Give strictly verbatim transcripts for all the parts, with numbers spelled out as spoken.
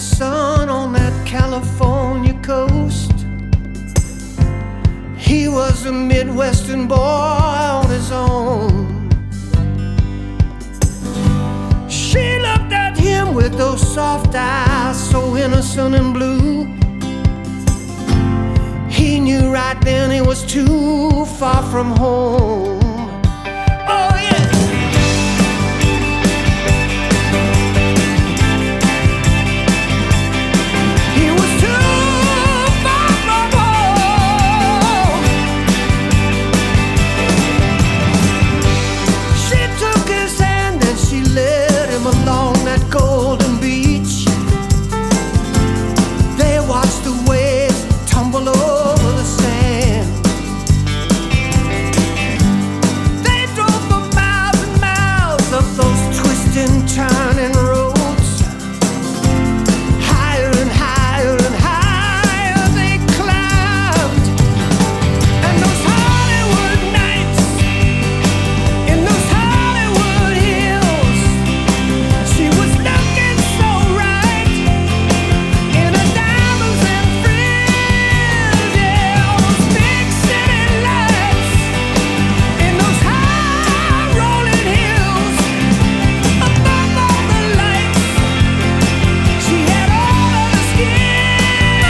sun on that California coast. He was a Midwestern boy on his own. She looked at him with those soft eyes, so innocent and blue. He knew right then he was too far from home. Oh yeah. He was too far from home. She took his hand and she led him along that golden beach. They watched the waves tumble over the sand. They drove for miles and miles up those twisting, turning roads. Higher and higher and higher they climbed. And those Hollywood nights, in those Hollywood hills, she was looking so right in her diamonds and frills. Yeah, all those big city lights, in those high rolling hills, above all the lights, she had all of the skills.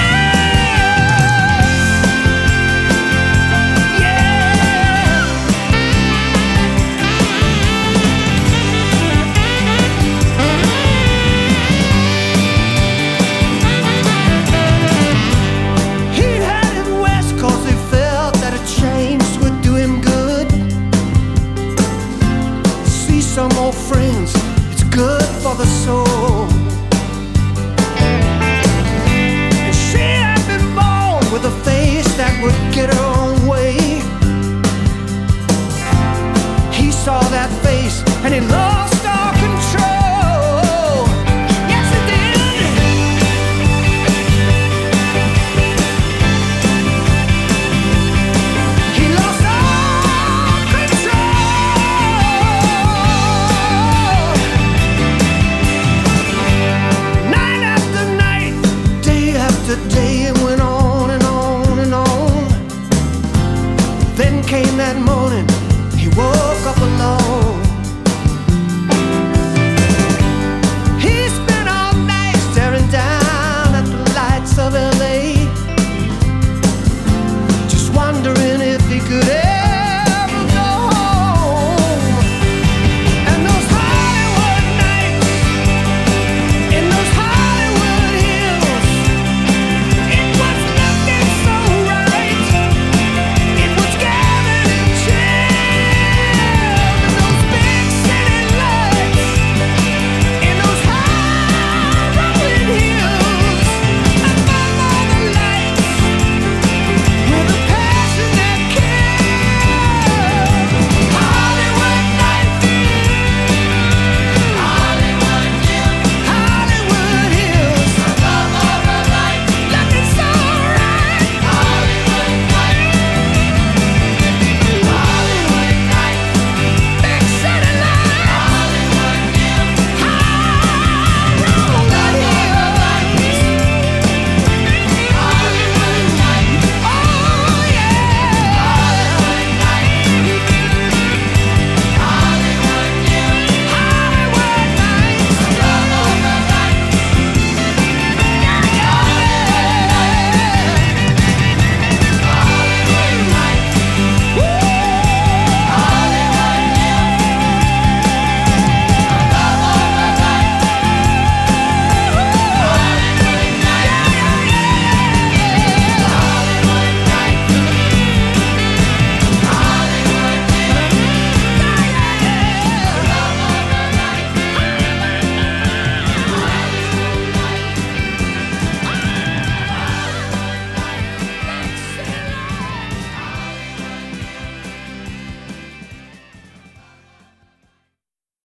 Yeah. He headed west 'cause he felt that a change would do him good. See some old friends, it's good for the soul. And she had been born with a face that would get her own way. He saw that face and he lost